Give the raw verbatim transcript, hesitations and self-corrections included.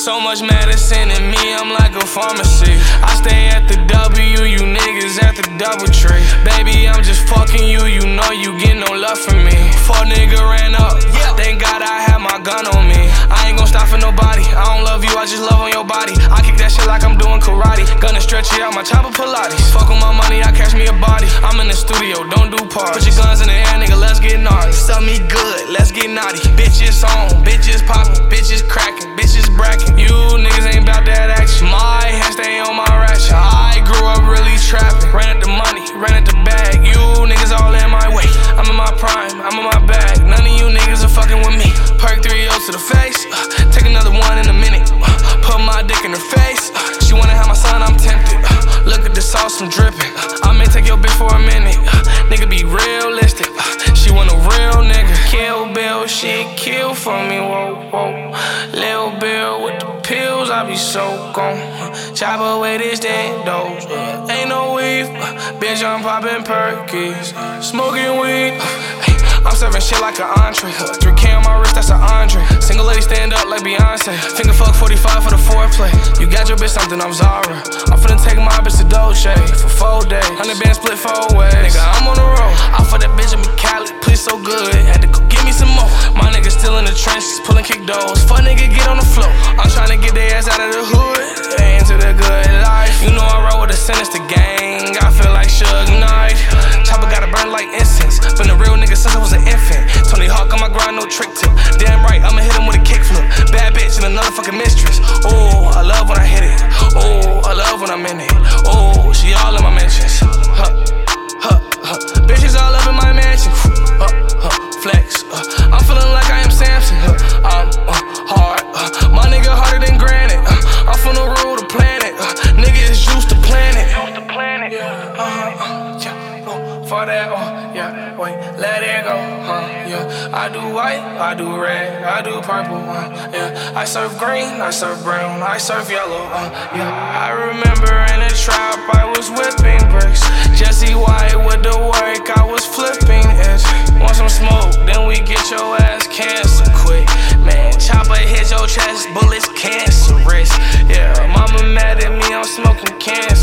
So much medicine in me, I'm like a pharmacy. I stay at the W, you niggas at the Doubletree. Baby, I'm just fucking you, you know you get no love from me. Four nigga ran up, thank God I had my gun on me. I ain't gon' stop for nobody, I don't love you, I just love on your body. I kick that shit like I'm doing karate. Gonna stretch it out, my chopper Pilates. Fuck with my money, I catch me a body. I'm in the studio, don't do parties. Put your guns in the air, nigga, let's get naughty. Sell me good, let's get naughty. Bitches on, bitches poppin', bitches crackin', bitches brackin'. You niggas ain't bout that action. My hands stay on my ratchet. I grew up really trapping. Ran at the money, ran at the bag. You niggas all in my way. I'm in my prime, I'm in my bag. None of you niggas are fucking with me. Perk three O's to the face. Uh, take another one in a minute. Uh, put my dick in her face. Uh, she wanna have my son, I'm tempted. Uh, look at the sauce, I'm dripping. Uh, I may take your bitch for a minute. Uh, nigga be realistic. Uh, she want a real nigga. Kill Bill, she kill for me. Whoa, whoa. Lil Bill with the pills, I be so gone. Chop away this dead dose. Uh, ain't no weave. Uh, bitch, I'm popping Perkies. Uh, smoking weed. Uh, I'm serving shit like an entree. three K on my wrist, that's an Andre. Single lady stand up like Beyonce. Finger fuck forty-five for the foreplay. You got your bitch something, I'm Zara. I'm finna take my bitch to Dolce for four days. Hundred bands split four ways. Nigga, I'm on the road. I fuck that bitch in Cali, please so good. Had to go get me some more. My nigga still in the trenches, pulling kick doors. Fuck nigga, get on the floor. I'm tryna get their ass out of the hood, into the good life. You know I roll with a sinister gang. I feel like Suge Knight. Chopper gotta burn like incense. Been a real nigga since I was an infant. Tony Hawk on my grind, no trick tip. Damn right, I'ma hit him with a kickflip. Bad bitch and another fucking mistress. Oh, I love when I hit it. Oh, I love when I'm in it. Oh, she all in my mentions. Huh, huh, huh. Bitches all up in my mansion. Huh, huh, flex. Uh, I'm feeling like I am Samson. Huh, I'm uh, hard. Uh, my nigga harder than granite. Uh, I'm finna rule the planet. Uh, nigga is juice to planet. Juice to planet. Yeah, uh, uh, yeah. For that, oh, yeah, wait, let it go, huh, yeah. I do white, I do red, I do purple, uh, yeah. I serve green, I serve brown, I serve yellow, uh, yeah. I remember in the trap, I was whipping bricks. Jesse White with the work, I was flipping it. Want some smoke, then we get your ass cancer quick. Man, chopper hit your chest, bullets cancerous. Yeah, mama mad at me, I'm smoking cancer.